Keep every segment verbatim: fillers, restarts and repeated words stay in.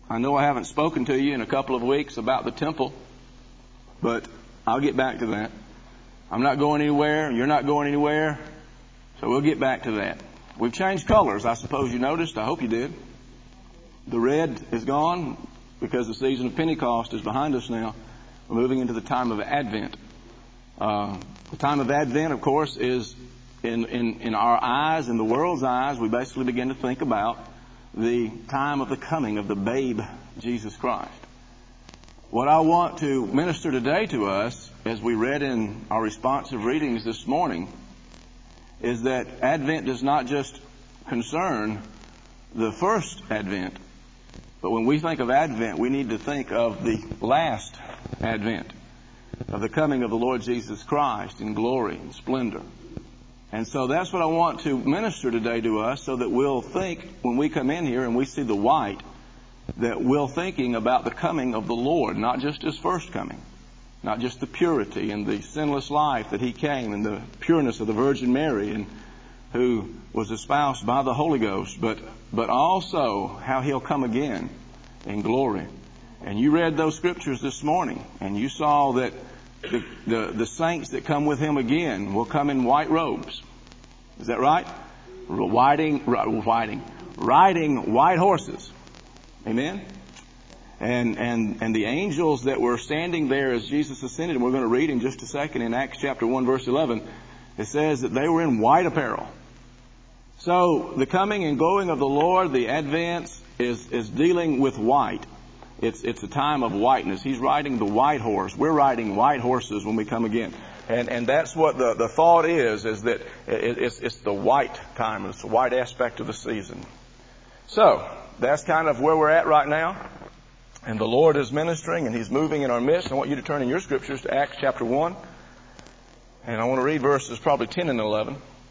I know I haven't spoken to you in a couple of weeks about the temple, but I'll get back to that. I'm not going anywhere. You're not going anywhere. So we'll get back to that. We've changed colors. I suppose you noticed. I hope you did. The red is gone because the season of Pentecost is behind us now. We're moving into the time of Advent. Uh, the time of Advent, of course, is in, in, in our eyes, in the world's eyes, we basically begin to think about the time of the coming of the babe, Jesus Christ. What I want to minister today to us, as we read in our responsive readings this morning, is that Advent does not just concern the first Advent, but when we think of Advent, we need to think of the last Advent, of the coming of the Lord Jesus Christ in glory and splendor. And so that's what I want to minister today to us, so that we'll think when we come in here and we see the white, that we're thinking about the coming of the Lord, not just His first coming, not just the purity and the sinless life that He came, and the pureness of the Virgin Mary, and who was espoused by the Holy Ghost, but but also how He'll come again in glory. And you read those scriptures this morning, and you saw that the, the, the saints that come with Him again will come in white robes. Is that right? Riding, riding, riding white horses. Amen? And, and, and the angels that were standing there as Jesus ascended, and we're going to read in just a second in Acts chapter one, verse eleven, it says that they were in white apparel. So the coming and going of the Lord, the Advent, is, is dealing with white. It's, it's a time of whiteness. He's riding the white horse. We're riding white horses when we come again. And, and that's what the, the thought is, is that it, it's, it's the white time. It's the white aspect of the season. So that's kind of where we're at right now. And the Lord is ministering and He's moving in our midst. I want you to turn in your scriptures to Acts chapter one. And I want to read verses probably ten and eleven.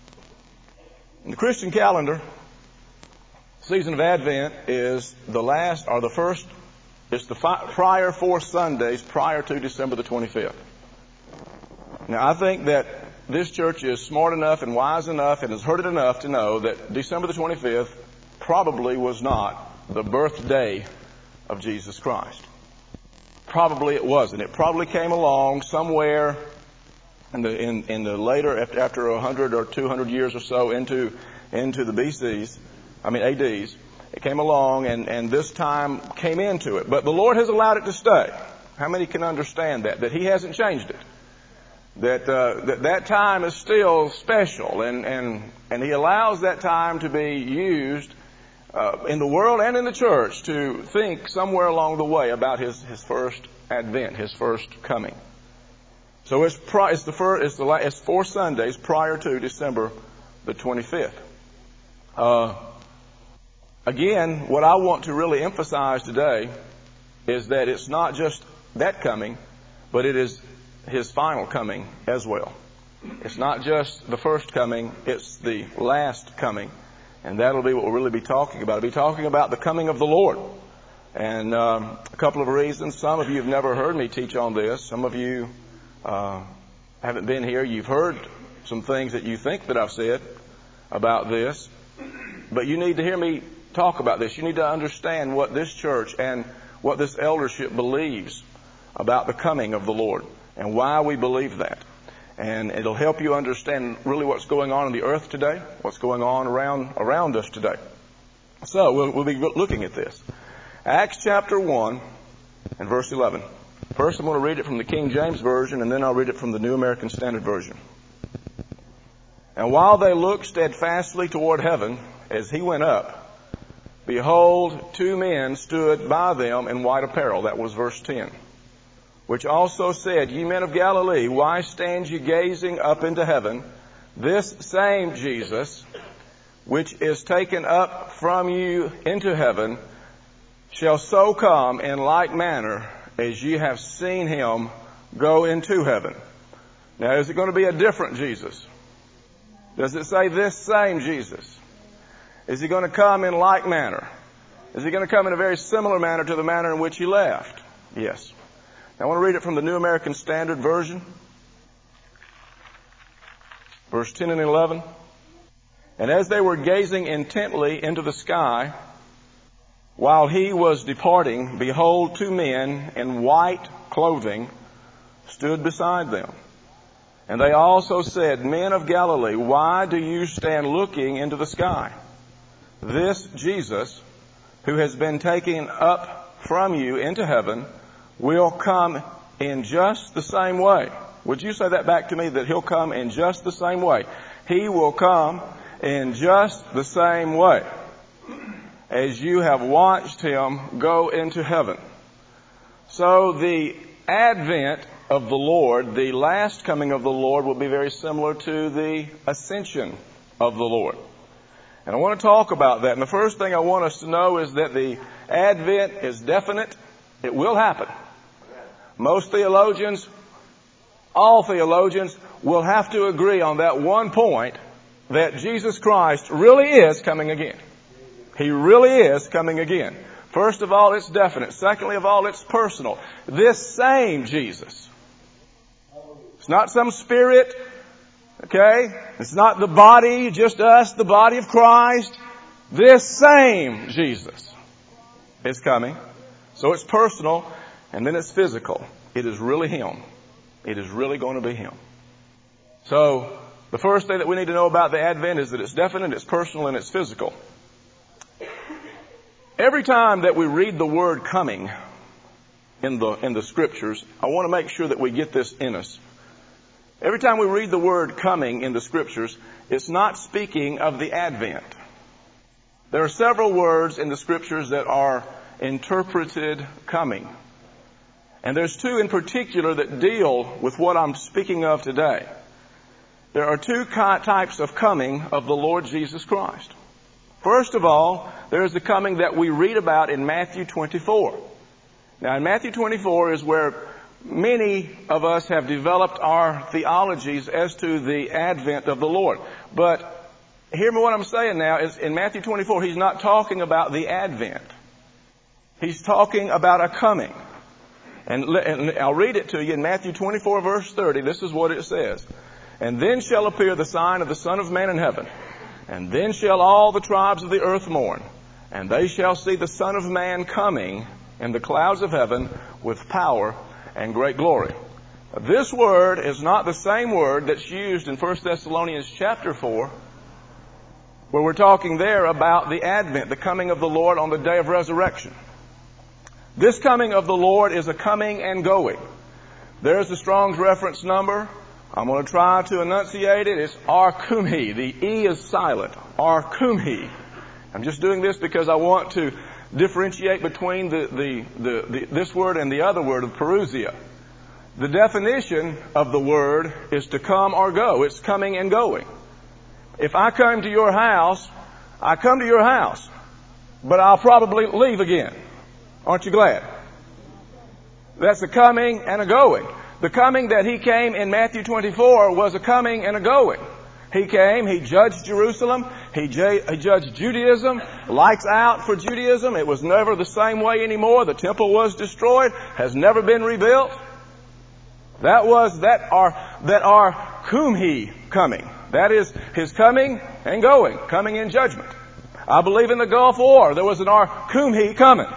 In the Christian calendar, the season of Advent is the last or the first, it's the fi- prior four Sundays prior to December the twenty-fifth. Now I think that this church is smart enough and wise enough and has heard it enough to know that December the twenty-fifth probably was not the birthday of Jesus Christ. Probably it wasn't. It probably came along somewhere in the in, in the later after after a hundred or two hundred years or so into into the B Cs, I mean A Ds. It came along and and this time came into it. But the Lord has allowed it to stay. How many can understand that? That He hasn't changed it. That uh, that that time is still special, and and and He allows that time to be used uh, in the world and in the church to think somewhere along the way about His His first advent, His first coming. So it's pri- it's the first it's the last, it's four Sundays prior to December the twenty-fifth. Uh, again, what I want to really emphasize today is that it's not just that coming, but it is His final coming as well. It's not just the first coming, it's the last coming. And that'll be what we'll really be talking about. We'll be talking about the coming of the Lord. And um, a couple of reasons. Some of you have never heard me teach on this. Some of you uh, haven't been here. You've heard some things that you think that I've said about this. But you need to hear me talk about this. You need to understand what this church and what this eldership believes about the coming of the Lord, and why we believe that. And it'll help you understand really what's going on in the earth today, what's going on around around us today. So we'll, we'll be looking at this. Acts chapter one and verse eleven. First I'm going to read it from the King James Version, and then I'll read it from the New American Standard Version. And while they looked steadfastly toward heaven as He went up, behold, two men stood by them in white apparel. That was verse ten. Which also said, Ye men of Galilee, why stand ye gazing up into heaven? This same Jesus, which is taken up from you into heaven, shall so come in like manner as ye have seen Him go into heaven. Now, is it going to be a different Jesus? Does it say this same Jesus? Is He going to come in like manner? Is He going to come in a very similar manner to the manner in which He left? Yes. Now, I want to read it from the New American Standard Version. Verse ten and eleven. And as they were gazing intently into the sky, While he was departing, behold, two men in white clothing stood beside them. And they also said, Men of Galilee, why do you stand looking into the sky? This Jesus, who has been taken up from you into heaven, will come in just the same way. Would you say that back to me, that he'll come in just the same way? He will come in just the same way as you have watched him go into heaven. So the advent of the Lord, the last coming of the Lord, will be very similar to the ascension of the Lord. And I want to talk about that. And the first thing I want us to know is that the advent is definite. It will happen. Most theologians, all theologians, will have to agree on that one point, that Jesus Christ really is coming again. He really is coming again. First of all, it's definite. Secondly of all, it's personal. This same Jesus. It's not some spirit, okay? It's not the body, just us, the body of Christ. This same Jesus is coming. So it's personal, and then it's physical. It is really Him. It is really going to be Him. So, the first thing that we need to know about the Advent is that it's definite, it's personal, and it's physical. Every time that we read the word coming in the, in the Scriptures, I want to make sure that we get this in us. Every time we read the word coming in the Scriptures, it's not speaking of the Advent. There are several words in the Scriptures that are interpreted coming. And there's two in particular that deal with what I'm speaking of today. There are two types of coming of the Lord Jesus Christ. First of all, there's the coming that we read about in Matthew twenty-four. Now, in Matthew twenty-four is where many of us have developed our theologies as to the advent of the Lord. But hear me what I'm saying now is in Matthew twenty-four, he's not talking about the advent. He's talking about a coming. And, and I'll read it to you in Matthew twenty-four, verse thirty. This is what it says. And then shall appear the sign of the Son of Man in heaven. And then shall all the tribes of the earth mourn. And they shall see the Son of Man coming in the clouds of heaven with power and great glory. This word is not the same word that's used in First Thessalonians chapter four, where we're talking there about the advent, the coming of the Lord on the day of resurrection. This coming of the Lord is a coming and going. There's the Strong's reference number. I'm going to try to enunciate it. It's arkumhi. The E is silent. Arkumhi. I'm just doing this because I want to differentiate between the, the, the, the, this word and the other word of parousia. The definition of the word is to come or go. It's coming and going. If I come to your house, I come to your house, but I'll probably leave again. Aren't you glad? That's a coming and a going. The coming that He came in Matthew twenty-four was a coming and a going. He came, He judged Jerusalem, He judged Judaism, lights out for Judaism. It was never the same way anymore. The temple was destroyed, has never been rebuilt. That was that our, that our kumhi coming. That is His coming and going, coming in judgment. I believe in the Gulf War, there was an our kumhi coming.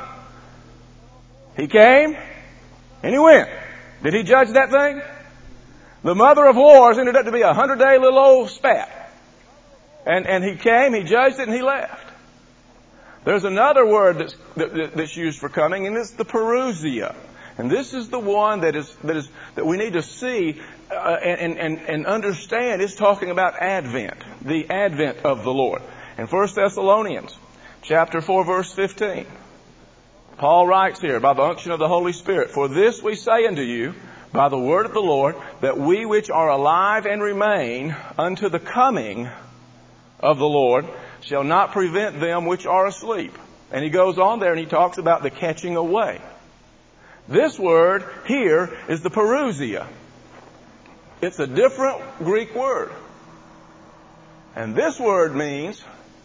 He came and He went. Did He judge that thing? The mother of wars ended up to be a hundred-day little old spat. And, and He came, He judged it, and He left. There's another word that's, that, that's used for coming, and it's the parousia. And this is the one that is that is that we need to see uh, and, and, and understand. It's talking about Advent, the advent of the Lord. In First Thessalonians chapter four, verse fifteen, Paul writes here, by the unction of the Holy Spirit, For this we say unto you, by the word of the Lord, that we which are alive and remain unto the coming of the Lord shall not prevent them which are asleep. And he goes on there and he talks about the catching away. This word here is the parousia. It's a different Greek word. And this word means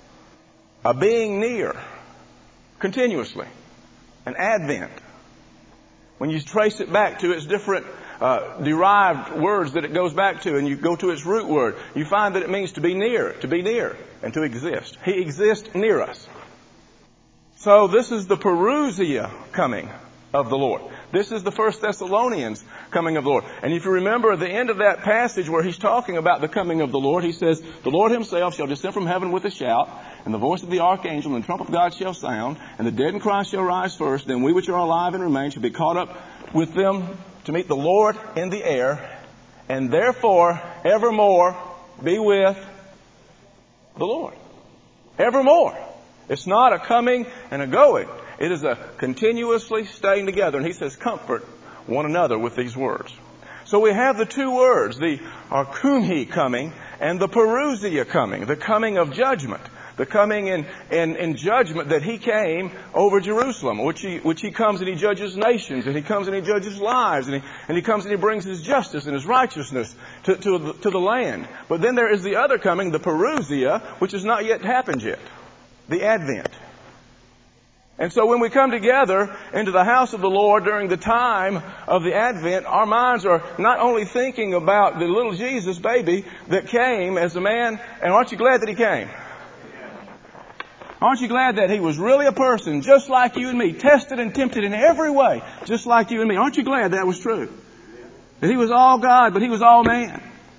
a being near, continuously. An advent. When you trace it back to its different uh, derived words that it goes back to, and you go to its root word, you find that it means to be near, to be near, and to exist. He exists near us. So this is the Parousia coming of the Lord. This is the First Thessalonians coming of the Lord. And if you remember at the end of that passage where he's talking about the coming of the Lord, he says, the Lord himself shall descend from heaven with a shout, and the voice of the archangel and the trumpet of God shall sound, and the dead in Christ shall rise first, then we which are alive and remain shall be caught up with them to meet the Lord in the air, and therefore evermore be with the Lord. Evermore. It's not a coming and a going. It is a continuously staying together. And he says, comfort one another with these words. So we have the two words, the archunhi coming and the parousia coming, the coming of judgment. The coming in, in, in judgment that he came over Jerusalem, which he, which he comes and he judges nations, and he comes and he judges lives, and he, and he comes and he brings his justice and his righteousness to, to, the, to the land. But then there is the other coming, the parousia, which has not yet happened yet. The Advent. And so when we come together into the house of the Lord during the time of the Advent, our minds are not only thinking about the little Jesus baby that came as a man, and aren't you glad that he came? Aren't you glad that he was really a person just like you and me, tested and tempted in every way, just like you and me? Aren't you glad that was true? That he was all God, but he was all man.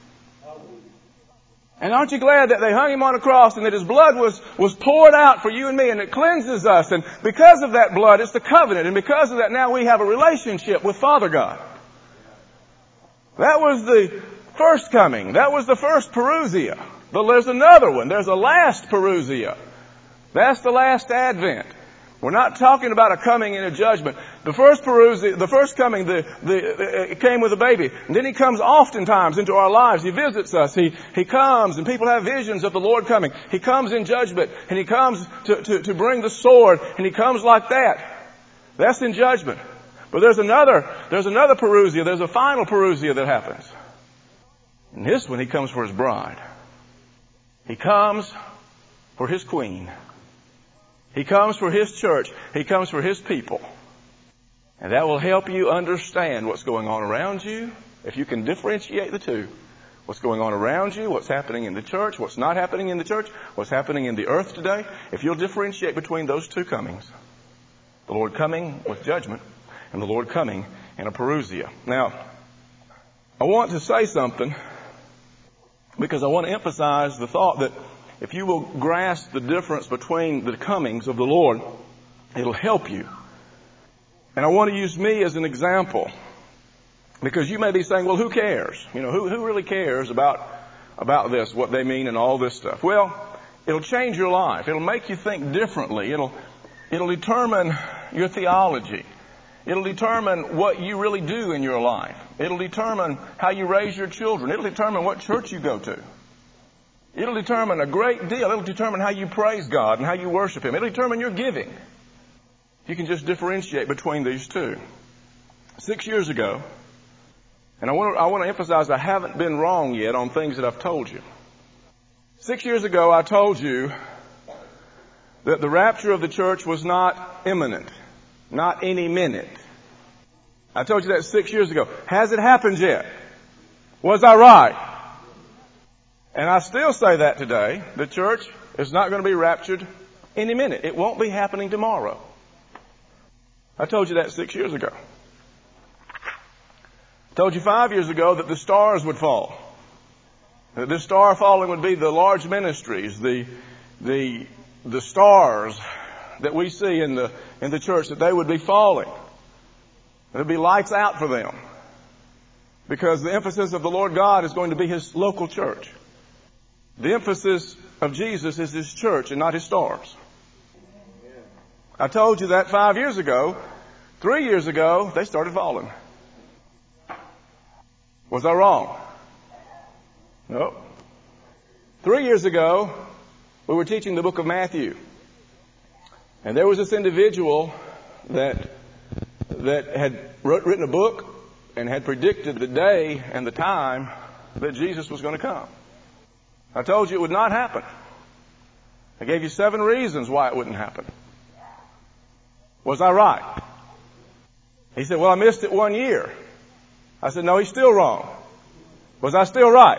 And aren't you glad that they hung him on a cross and that his blood was, was poured out for you and me, and it cleanses us, and because of that blood it's the covenant, and because of that now we have a relationship with Father God. That was the first coming. That was the first parousia. But there's another one. There's a last parousia. That's the last Advent. We're not talking about a coming and a judgment. The first parousia, the first coming, the, the, it came with a baby. And then he comes oftentimes into our lives. He visits us. He, he comes, and people have visions of the Lord coming. He comes in judgment, and he comes to, to, to bring the sword, and he comes like that. That's in judgment. But there's another, there's another parousia. There's a final parousia that happens. And this one, he comes for his bride. He comes for his queen. He comes for his church. He comes for his people. And that will help you understand what's going on around you. If you can differentiate the two. What's going on around you, what's happening in the church, what's not happening in the church, what's happening in the earth today. If you'll differentiate between those two comings. The Lord coming with judgment and the Lord coming in a parousia. Now, I want to say something because I want to emphasize the thought that if you will grasp the difference between the comings of the Lord, it'll help you. And I want to use me as an example. Because you may be saying, well, who cares? You know, who, who really cares about, about this, what they mean and all this stuff? Well, it'll change your life. It'll make you think differently. It'll, it'll determine your theology. It'll determine what you really do in your life. It'll determine how you raise your children. It'll determine what church you go to. It'll determine a great deal. It'll determine how you praise God and how you worship Him. It'll determine your giving. You can just differentiate between these two. Six years ago, and I want to, I want to emphasize I haven't been wrong yet on things that I've told you. Six years ago, I told you that the rapture of the church was not imminent, not any minute. I told you that six years ago. Has it happened yet? Was I right? And I still say that today. The church is not going to be raptured any minute. It won't be happening tomorrow. I told you that six years ago. I told you five years ago that the stars would fall. That this star falling would be the large ministries, the the the stars that we see in the in the church, that they would be falling. There'd be lights out for them. Because the emphasis of the Lord God is going to be His local church. The emphasis of Jesus is His church and not His stars. I told you that five years ago. Three years ago, they started falling. Was I wrong? No. Three years ago, we were teaching the book of Matthew. And there was this individual that, that had wrote, written a book and had predicted the day and the time that Jesus was going to come. I told you it would not happen. I gave you seven reasons why it wouldn't happen. Was I right? He said, well, I missed it one year. I said, no, he's still wrong. Was I still right?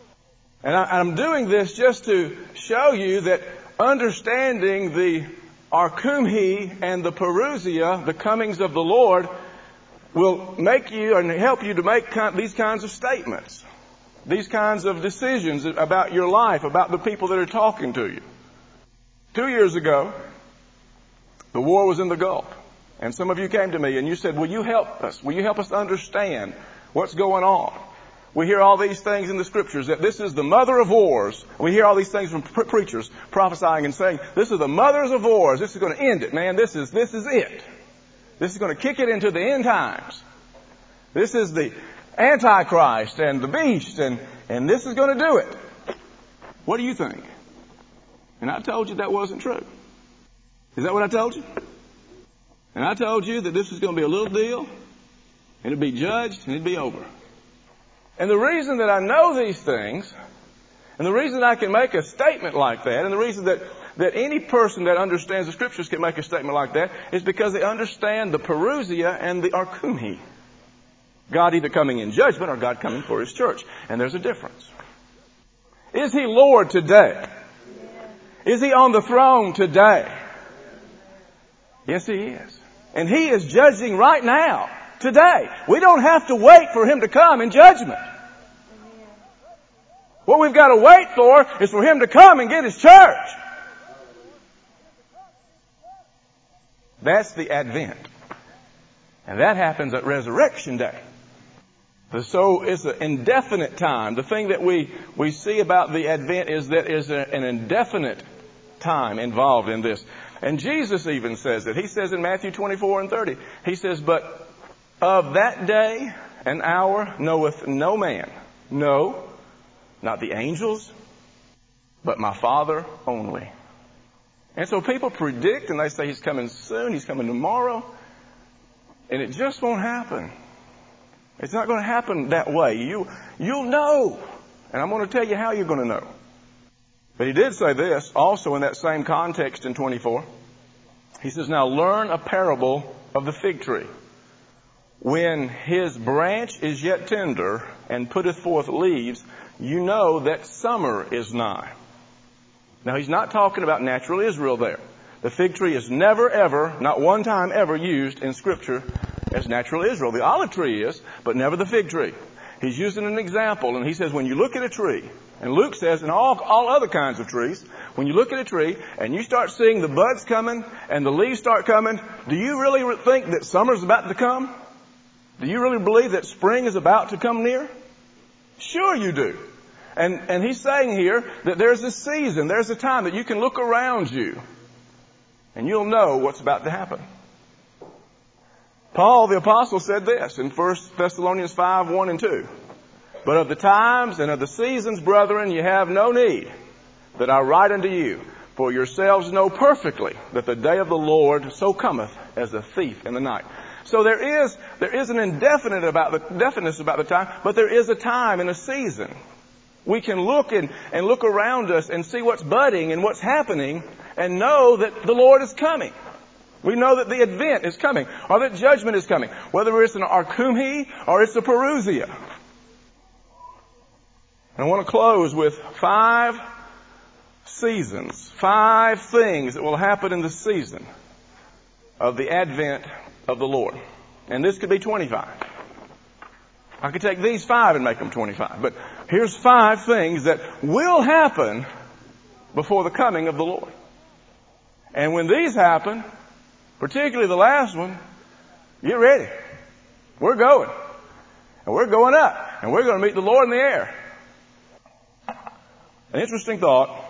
And I, I'm doing this just to show you that understanding the arkumhi and the parousia, the comings of the Lord, will make you and help you to make these kinds of statements, these kinds of decisions about your life, about the people that are talking to you. Two years ago, the war was in the Gulf. And some of you came to me and you said, will you help us? Will you help us understand what's going on? We hear all these things in the scriptures that this is the mother of wars. We hear all these things from pre- preachers prophesying and saying, this is the mothers of wars. This is going to end it, man. This is, this is it. This is going to kick it into the end times. This is the Antichrist and the beast, and, and this is going to do it. What do you think? And I told you that wasn't true. Is that what I told you? And I told you that this was going to be a little deal, and it'd be judged, and it'd be over. And the reason that I know these things, and the reason I can make a statement like that, and the reason that, that any person that understands the Scriptures can make a statement like that, is because they understand the parousia and the arkumhi. God either coming in judgment or God coming for His church. And there's a difference. Is He Lord today? Is He on the throne today? Yes, He is. And He is judging right now, today. We don't have to wait for Him to come in judgment. What we've got to wait for is for Him to come and get His church. That's the Advent. And that happens at Resurrection Day. So it's an indefinite time. The thing that we, we see about the Advent is that is an indefinite time involved in this. And Jesus even says it. He says in Matthew twenty-four and thirty, He says, but of that day and hour knoweth no man. No, not the angels, but my Father only. And so people predict and they say He's coming soon, He's coming tomorrow. And it just won't happen. It's not going to happen that way. You, you'll know. And I'm going to tell you how you're going to know. But He did say this also in that same context in twenty-four. He says, now learn a parable of the fig tree. When his branch is yet tender and putteth forth leaves, you know that summer is nigh. Now He's not talking about natural Israel there. The fig tree is never ever, not one time ever used in Scripture as natural Israel. The olive tree is, but never the fig tree. He's using an example, and He says when you look at a tree, and Luke says, and all, all other kinds of trees, when you look at a tree and you start seeing the buds coming and the leaves start coming, do you really think that summer's about to come? Do you really believe that spring is about to come near? Sure you do. And, and He's saying here that there's a season, there's a time that you can look around you and you'll know what's about to happen. Paul the Apostle said this in First Thessalonians five, one and two. But of the times and of the seasons, brethren, you have no need that I write unto you. For yourselves know perfectly that the day of the Lord so cometh as a thief in the night. So there is, there is an indefinite about the, definiteness about the time, but there is a time and a season. We can look and, and look around us and see what's budding and what's happening and know that the Lord is coming. We know that the Advent is coming, or that judgment is coming, whether it's an arkumhi or it's a parousia. And I want to close with five seasons, five things that will happen in the season of the Advent of the Lord. And this could be twenty-five. I could take these five and make them twenty-five. But here's five things that will happen before the coming of the Lord. And when these happen, particularly the last one, get ready. We're going. And we're going up. And we're going to meet the Lord in the air. An interesting thought.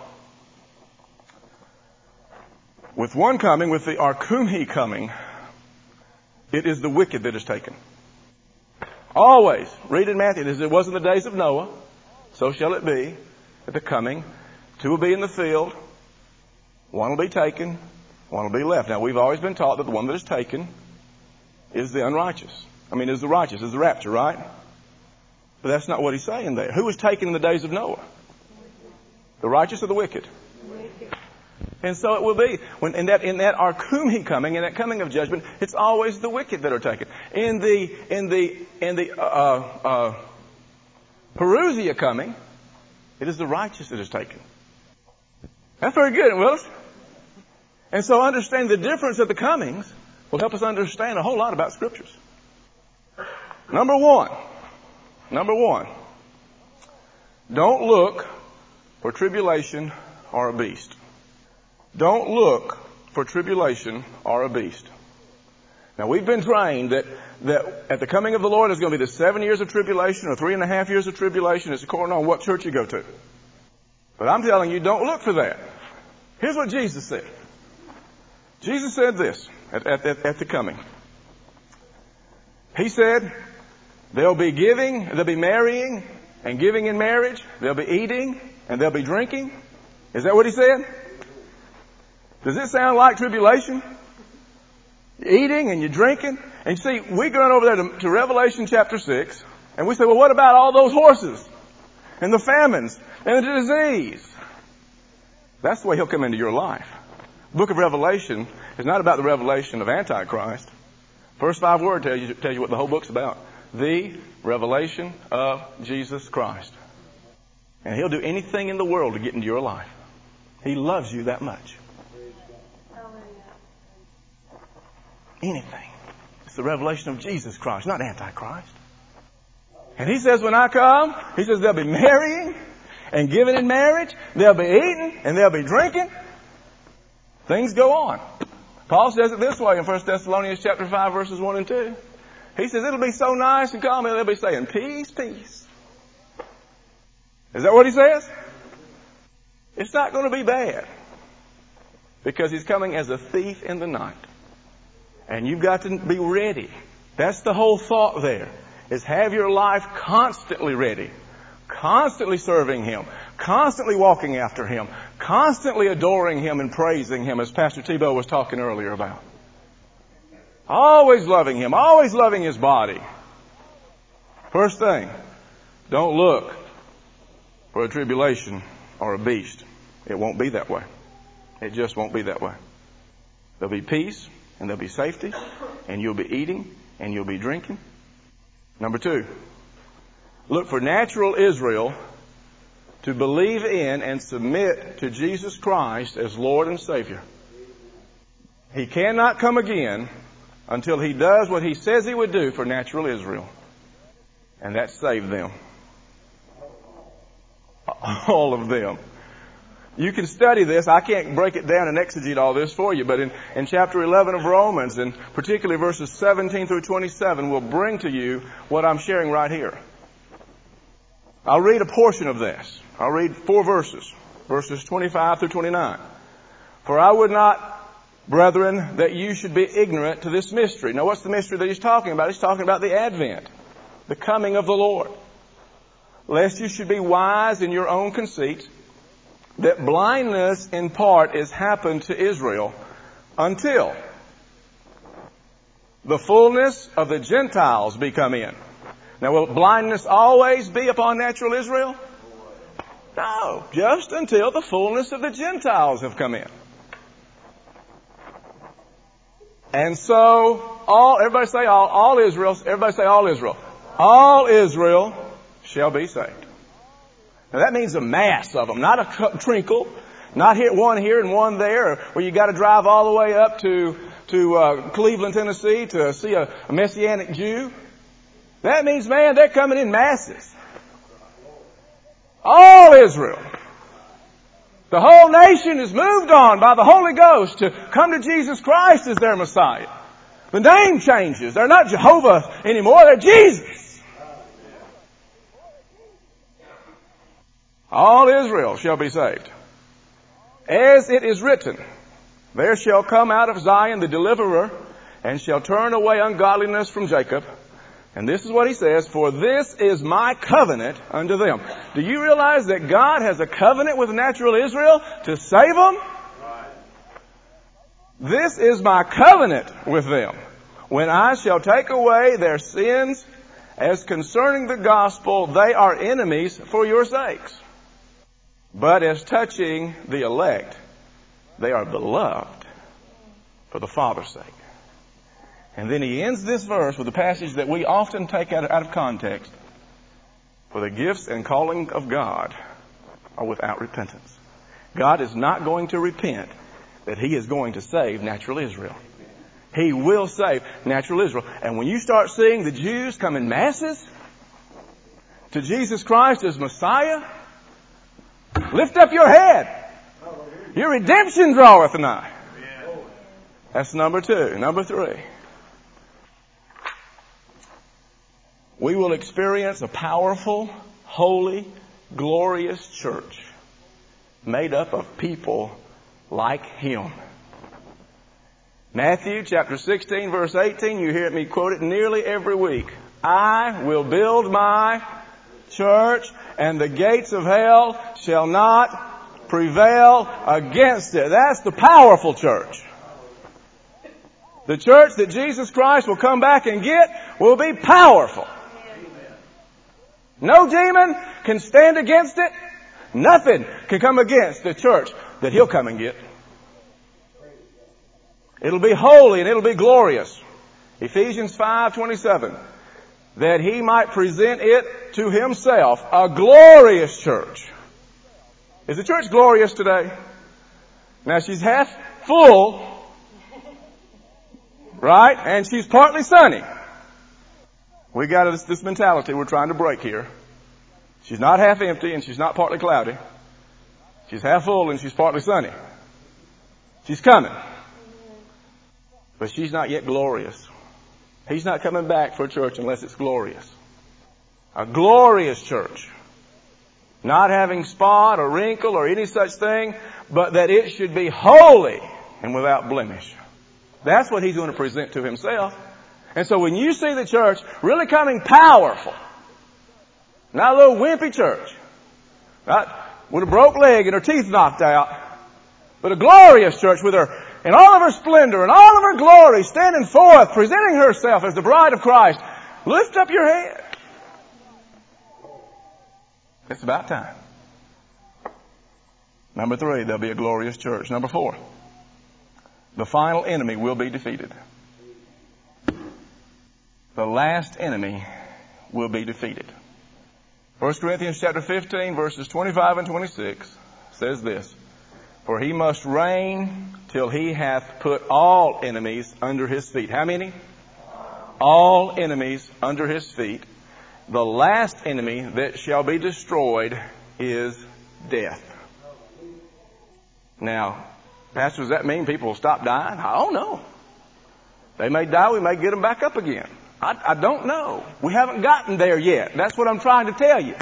With one coming, with the arkumhi coming, it is the wicked that is taken. Always. Read in Matthew. As it was in the days of Noah, so shall it be at the coming. Two will be in the field. One will be taken. One will be left. Now, we've always been taught that the one that is taken is the unrighteous. I mean, is the righteous, is the rapture, right? But that's not what He's saying there. Who was taken in the days of Noah? The righteous or the wicked? Wicked. And so it will be when in that in that arkumhi coming, in that coming of judgment, it's always the wicked that are taken. In the in the in the uh, uh, parousia coming, it is the righteous that is taken. That's very good, Willis. And so understanding the difference of the comings will help us understand a whole lot about Scriptures. Number one, number one, don't look for tribulation or a beast. Don't look for tribulation or a beast. Now, we've been trained that, that at the coming of the Lord is going to be the seven years of tribulation or three and a half years of tribulation. It's according on what church you go to. But I'm telling you, don't look for that. Here's what Jesus said. Jesus said this at, at, at, at the coming. He said, they'll be giving, they'll be marrying and giving in marriage. They'll be eating and they'll be drinking. Is that what he said? Does it sound like tribulation? You're eating and you're drinking. And you see, we go over there to, to Revelation chapter six, and we say, well, what about all those horses and the famines and the disease? That's the way he'll come into your life. The book of Revelation is not about the revelation of Antichrist. First five words tell you, tell you what the whole book's about. The revelation of Jesus Christ. And he'll do anything in the world to get into your life. He loves you that much. Anything. It's the revelation of Jesus Christ, not Antichrist. And he says, when I come, he says they'll be marrying and giving in marriage. They'll be eating and they'll be drinking. Things go on. Paul says it this way in First Thessalonians chapter five, verses one and two. He says it'll be so nice and calm, and they'll be saying, peace, peace. Is that what he says? It's not going to be bad. Because he's coming as a thief in the night. And you've got to be ready. That's the whole thought there, is have your life constantly ready. Constantly serving Him. Constantly walking after Him. Constantly adoring Him and praising Him, as Pastor Tebow was talking earlier about. Always loving Him. Always loving His body. First thing, don't look for a tribulation or a beast. It won't be that way. It just won't be that way. There'll be peace. And there'll be safety, and you'll be eating, and you'll be drinking. Number two, look for natural Israel to believe in and submit to Jesus Christ as Lord and Savior. He cannot come again until He does what He says He would do for natural Israel, and that's save them. All of them. You can study this. I can't break it down and exegete all this for you, but in, in chapter eleven of Romans, and particularly verses seventeen through twenty-seven, will bring to you what I'm sharing right here. I'll read a portion of this. I'll read four verses, verses twenty-five through twenty-nine. For I would not, brethren, that you should be ignorant to this mystery. Now, what's the mystery that he's talking about? He's talking about the advent, the coming of the Lord. Lest you should be wise in your own conceit, that blindness in part is happened to Israel until the fullness of the Gentiles be come in. Now, will blindness always be upon natural Israel? No, just until the fullness of the Gentiles have come in. And so, all, everybody say all, all Israel, everybody say all Israel. All Israel shall be saved. Now that means a mass of them, not a trinkle, not here, one here and one there, where you got to drive all the way up to to uh, Cleveland, Tennessee, to see a, a Messianic Jew. That means, man, they're coming in masses. All Israel. The whole nation is moved on by the Holy Ghost to come to Jesus Christ as their Messiah. The name changes. They're not Jehovah anymore. They're Jesus. All Israel shall be saved. As it is written, there shall come out of Zion the deliverer, and shall turn away ungodliness from Jacob. And this is what he says, for this is my covenant unto them. Do you realize that God has a covenant with natural Israel to save them? This is my covenant with them, when I shall take away their sins. As concerning the gospel, they are enemies for your sakes. But as touching the elect, they are beloved for the Father's sake. And then he ends this verse with a passage that we often take out of context. For the gifts and calling of God are without repentance. God is not going to repent that He is going to save natural Israel. He will save natural Israel. And when you start seeing the Jews come in masses to Jesus Christ as Messiah, lift up your head. Your redemption draweth nigh. That's number two. Number three. We will experience a powerful, holy, glorious church made up of people like Him. Matthew chapter sixteen, verse eighteen, you hear me quote it nearly every week. I will build my church, and the gates of hell shall not prevail against it. That's the powerful church. The church that Jesus Christ will come back and get will be powerful. No demon can stand against it. Nothing can come against the church that He'll come and get. It'll be holy and it'll be glorious. Ephesians five twenty-seven. That He might present it to Himself, a glorious church. Is the church glorious today? Now she's half full, right? And she's partly sunny. We got this, this mentality we're trying to break here. She's not half empty and she's not partly cloudy. She's half full and she's partly sunny. She's coming. But she's not yet glorious. He's not coming back for a church unless it's glorious. A glorious church. Not having spot or wrinkle or any such thing, but that it should be holy and without blemish. That's what He's going to present to Himself. And so when you see the church really coming powerful, not a little wimpy church, not with a broke leg and her teeth knocked out, but a glorious church with her, in all of her splendor and all of her glory, standing forth, presenting herself as the bride of Christ. Lift up your head. It's about time. Number three, there'll be a glorious church. Number four, the final enemy will be defeated. The last enemy will be defeated. First Corinthians chapter fifteen, verses twenty-five and twenty-six says this. For He must reign till He hath put all enemies under His feet. How many? All enemies under His feet. The last enemy that shall be destroyed is death. Now, Pastor, does that mean people will stop dying? I don't know. They may die, we may get them back up again. I, I don't know. We haven't gotten there yet. That's what I'm trying to tell you.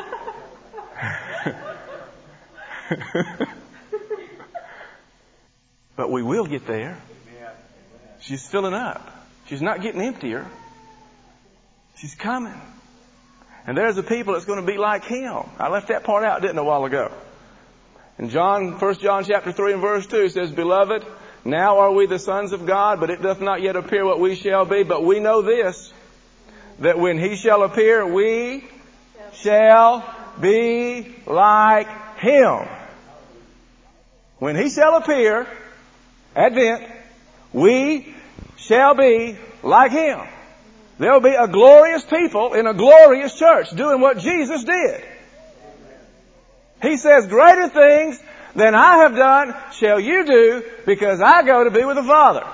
But we will get there. She's filling up. She's not getting emptier. She's coming. And there's a people that's going to be like Him. I left that part out, didn't I, a while ago? In John, First John chapter three and verse two, it says, Beloved, now are we the sons of God, but it doth not yet appear what we shall be. But we know this, that when He shall appear, we shall be like Him. When He shall appear, Advent, we shall be like Him. There'll be a glorious people in a glorious church doing what Jesus did. He says, greater things than I have done shall you do, because I go to be with the Father.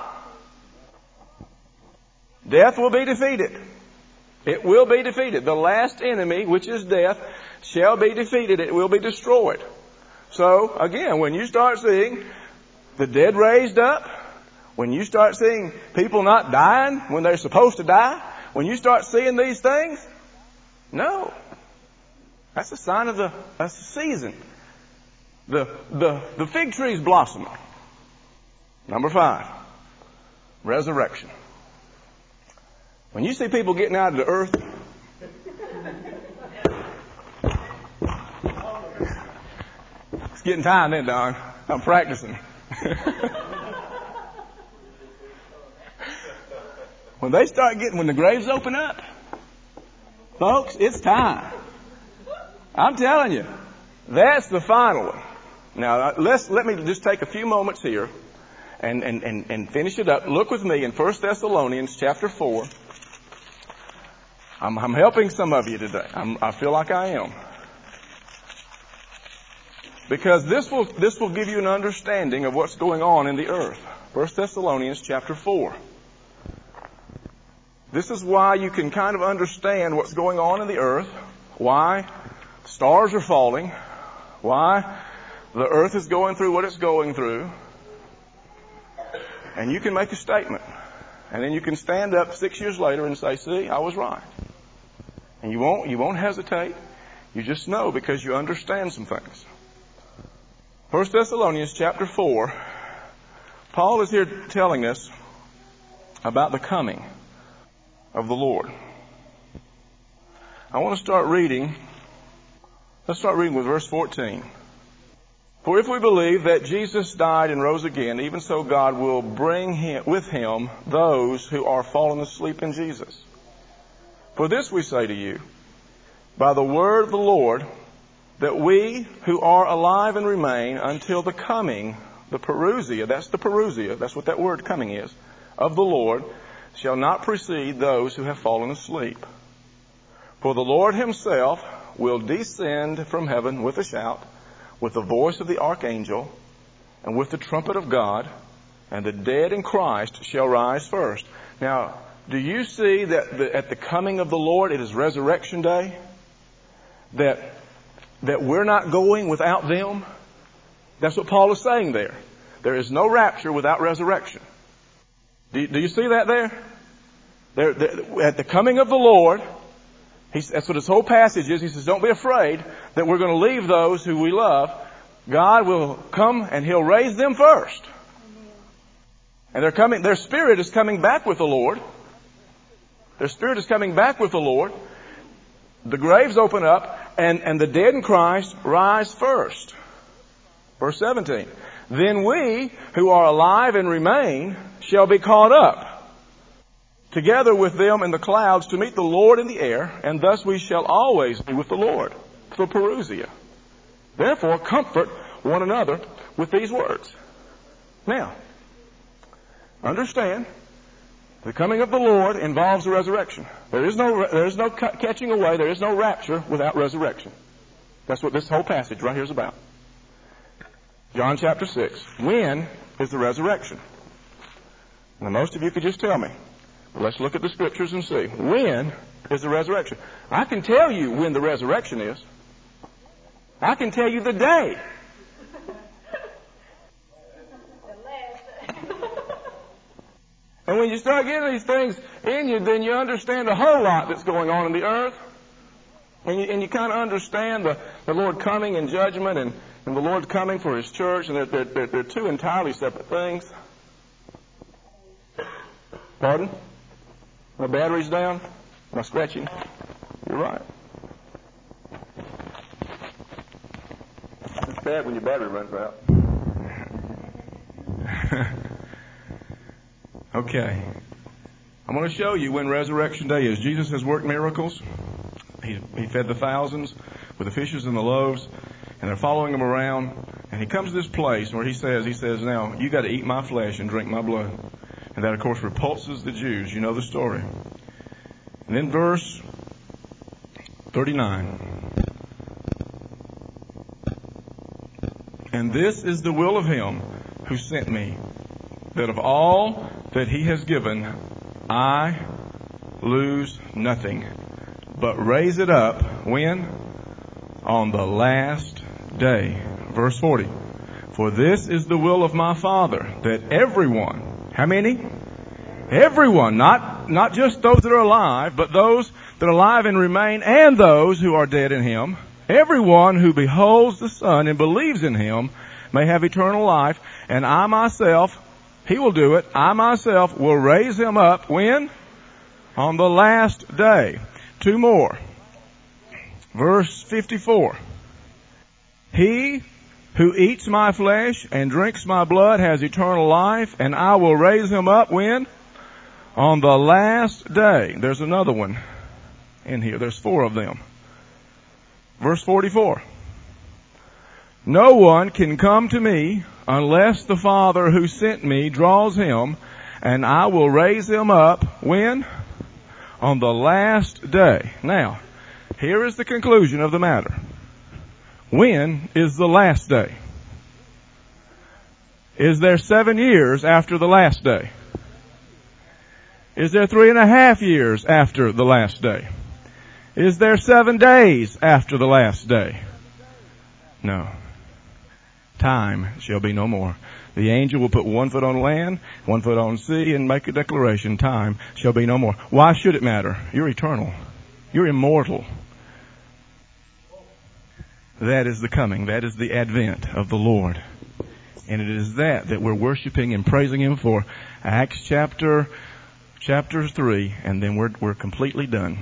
Death will be defeated. It will be defeated. The last enemy, which is death, shall be defeated. It will be destroyed. So, again, when you start seeing the dead raised up, when you start seeing people not dying when they're supposed to die, when you start seeing these things, no. That's a sign of the, that's the season. The, the, the fig tree's blossoming. Number five, resurrection. When you see people getting out of the earth, it's getting time then, Don. I'm practicing. When they start getting, when the graves open up, folks, it's time. I'm telling you, that's the final one. Now, let's, let me just take a few moments here and, and, and, and finish it up. Look with me in First Thessalonians chapter four. I'm, I'm helping some of you today. I'm, I feel like I am. Because this will, this will give you an understanding of what's going on in the earth. First Thessalonians chapter four. This is why you can kind of understand what's going on in the earth, why stars are falling, why the earth is going through what it's going through. And you can make a statement. And then you can stand up six years later and say, see, I was right. And you won't, you won't hesitate. You just know because you understand some things. First Thessalonians chapter four, Paul is here telling us about the coming of the Lord. I want to start reading. Let's start reading with verse fourteen. For if we believe that Jesus died and rose again, even so God will bring him, with him those who are fallen asleep in Jesus. For this we say to you, by the word of the Lord, that we who are alive and remain until the coming, the parousia, that's the parousia, that's what that word coming is, of the Lord, shall not precede those who have fallen asleep. For the Lord himself will descend from heaven with a shout, with the voice of the archangel, and with the trumpet of God, and the dead in Christ shall rise first. Now, do you see that the, at the coming of the Lord, it is resurrection day? That, that we're not going without them? That's what Paul is saying there. There is no rapture without resurrection. Do you, do you see that there? There, there? At the coming of the Lord, he's, that's what his whole passage is. He says, don't be afraid that we're going to leave those who we love. God will come and he'll raise them first. And they're coming, their spirit is coming back with the Lord. Their spirit is coming back with the Lord. The graves open up and, and the dead in Christ rise first. Verse seventeen. Then we who are alive and remain shall be caught up together with them in the clouds to meet the Lord in the air, and thus we shall always be with the Lord. For parousia. Therefore, comfort one another with these words. Now, understand, the coming of the Lord involves the resurrection. There is no, there is no catching away, there is no rapture without resurrection. That's what this whole passage right here is about. John chapter six. When is the resurrection? Now, most of you could just tell me. But let's look at the scriptures and see. When is the resurrection? I can tell you when the resurrection is. I can tell you the day. And when you start getting these things in you, then you understand a whole lot that's going on in the earth. And you, and you kind of understand the, the Lord coming in judgment and, and the Lord coming for His church. And they're, they're, they're two entirely separate things. Pardon? My battery's down? Am I scratching? You're right. It's bad when your battery runs out. Okay. I'm going to show you when Resurrection Day is. Jesus has worked miracles. He, he fed the thousands with the fishes and the loaves, and they're following him around. And he comes to this place where he says, he says, now, you got to eat my flesh and drink my blood. And that, of course, repulses the Jews. You know the story. And then verse thirty-nine. And this is the will of him who sent me, that of all that he has given, I lose nothing, but raise it up, when? On the last day. Verse forty. For this is the will of my Father, that everyone, how many? Everyone, not, not just those that are alive, but those that are alive and remain, and those who are dead in him. Everyone who beholds the Son and believes in him may have eternal life, and I myself, he will do it, I myself will raise him up, when? On the last day. Two more. Verse fifty-four. He who eats my flesh and drinks my blood has eternal life, and I will raise him up, when? On the last day. There's another one in here. There's four of them. Verse forty-four. No one can come to me unless the Father who sent me draws him, and I will raise him up, when? On the last day. Now, here is the conclusion of the matter. When is the last day? Is there seven years after the last day? Is there three and a half years after the last day? Is there seven days after the last day? No. Time shall be no more. The angel will put one foot on land, one foot on sea, and make a declaration. Time shall be no more. Why should it matter? You're eternal. You're immortal. That is the coming. That is the advent of the Lord. And it is that that we're worshiping and praising Him for. Acts chapter chapter three, and then we're we're completely done.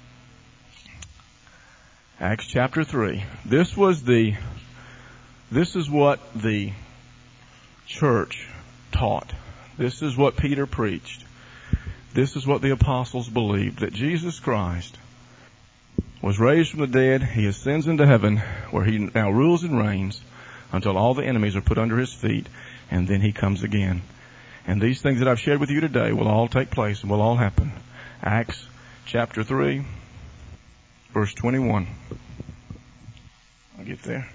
Acts chapter three. This was the this is what the church taught. This is what Peter preached. This is what the apostles believed, that Jesus Christ was raised from the dead. He ascends into heaven, where He now rules and reigns until all the enemies are put under His feet, and then He comes again. And these things that I've shared with you today will all take place and will all happen. Acts chapter three, verse twenty-one. I'll get there.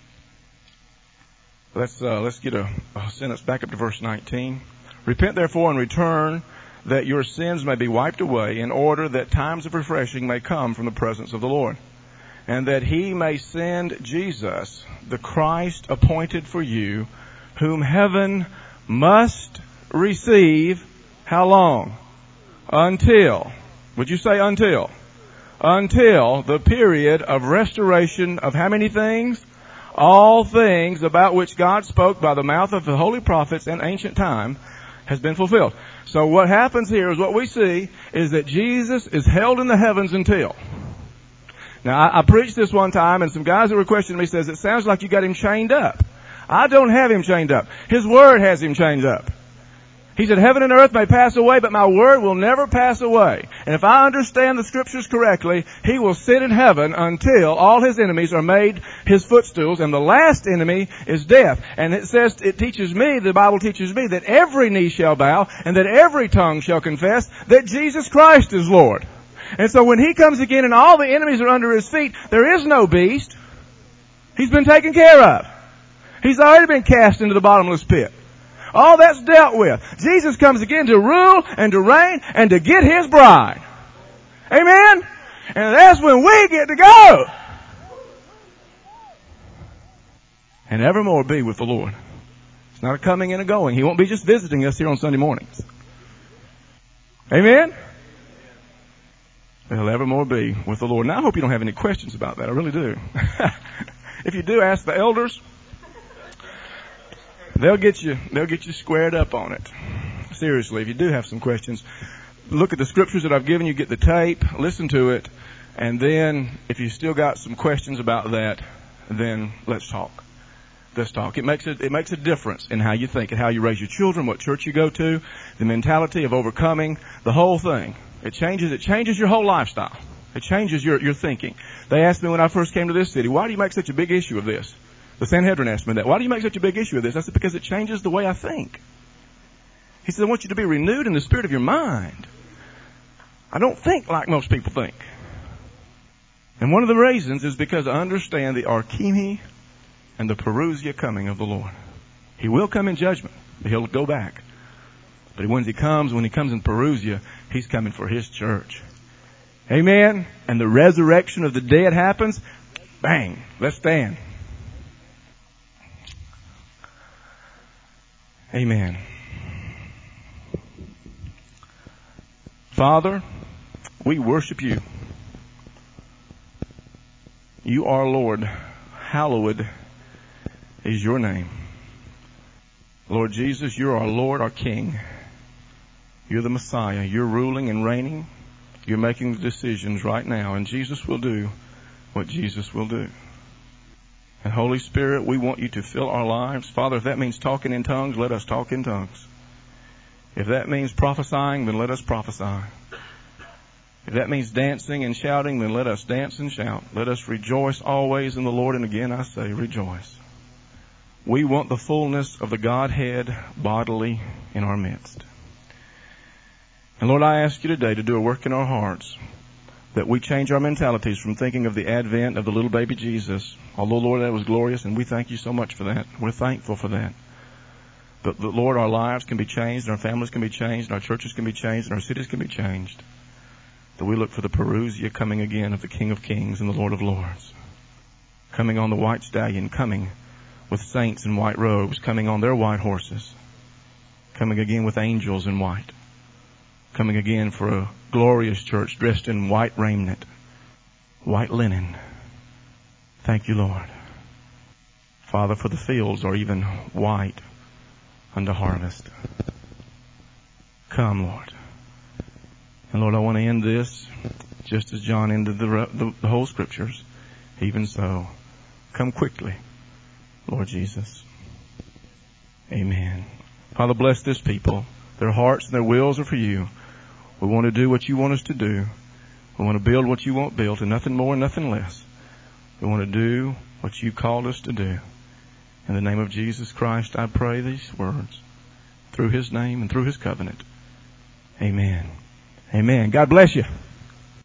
Let's uh, let's get a, a sentence back up to verse nineteen. Repent therefore and return, that your sins may be wiped away, in order that times of refreshing may come from the presence of the Lord, and that He may send Jesus, the Christ appointed for you, whom heaven must receive. How long? Until. Would you say until? Until the period of restoration of how many things? All things about which God spoke by the mouth of the holy prophets in ancient time has been fulfilled. So what happens here is what we see is that Jesus is held in the heavens until. Now, I, I preached this one time, and some guys that were questioning me says, it sounds like you got Him chained up. I don't have Him chained up. His Word has Him chained up. He said, heaven and earth may pass away, but my Word will never pass away. And if I understand the Scriptures correctly, He will sit in heaven until all His enemies are made His footstools, and the last enemy is death. And it says, it teaches me, the Bible teaches me, that every knee shall bow, and that every tongue shall confess that Jesus Christ is Lord. And so when He comes again and all the enemies are under His feet, there is no beast. He's been taken care of. He's already been cast into the bottomless pit. All that's dealt with. Jesus comes again to rule and to reign and to get His bride. Amen? And that's when we get to go. And evermore be with the Lord. It's not a coming and a going. He won't be just visiting us here on Sunday mornings. Amen? He'll evermore be with the Lord. Now I hope you don't have any questions about that. I really do. If you do, ask the elders. They'll get you, they'll get you squared up on it. Seriously, if you do have some questions, look at the scriptures that I've given you, get the tape, listen to it, and then if you still got some questions about that, then let's talk. Let's talk. It makes a, it makes a difference in how you think and how you raise your children, what church you go to, the mentality of overcoming, the whole thing. It changes, it changes your whole lifestyle. It changes your, your thinking. They asked me when I first came to this city, why do you make such a big issue of this? The Sanhedrin asked me that. Why do you make such a big issue of this? I said, because it changes the way I think. He said, I want you to be renewed in the spirit of your mind. I don't think like most people think. And one of the reasons is because I understand the archimi and the parousia coming of the Lord. He will come in judgment, but He'll go back. But when He comes, when He comes in parousia, He's coming for His church. Amen? And the resurrection of the dead happens. Bang! Let's stand. Amen. Father, we worship You. You are Lord. Hallowed is Your name. Lord Jesus, You're our Lord, our King. You're the Messiah. You're ruling and reigning. You're making the decisions right now. And Jesus will do what Jesus will do. And Holy Spirit, we want You to fill our lives. Father, if that means talking in tongues, let us talk in tongues. If that means prophesying, then let us prophesy. If that means dancing and shouting, then let us dance and shout. Let us rejoice always in the Lord. And again I say, rejoice. We want the fullness of the Godhead bodily in our midst. And Lord, I ask You today to do a work in our hearts. that we change our mentalities from thinking of the advent of the little baby Jesus. Although, Lord, that was glorious, and we thank you so much for that. We're thankful for that. But, but Lord, our lives can be changed, and our families can be changed, and our churches can be changed, and our cities can be changed. That we look for the Parousia coming again of the King of Kings and the Lord of Lords. Coming on the white stallion, coming with saints in white robes, coming on their white horses. Coming again with angels in white. Coming again for a glorious church dressed in white raiment, white linen. Thank you, Lord. Father, for the fields are even white unto harvest. Come, Lord. And Lord, I want to end this just as John ended the, the, the whole Scriptures. Even so, come quickly, Lord Jesus. Amen. Father, bless this people. Their hearts and their wills are for you. We want to do what you want us to do. We want to build what you want built, and nothing more, nothing less. We want to do what you called us to do. In the name of Jesus Christ, I pray these words. Through His name and through His covenant. Amen. Amen. God bless you.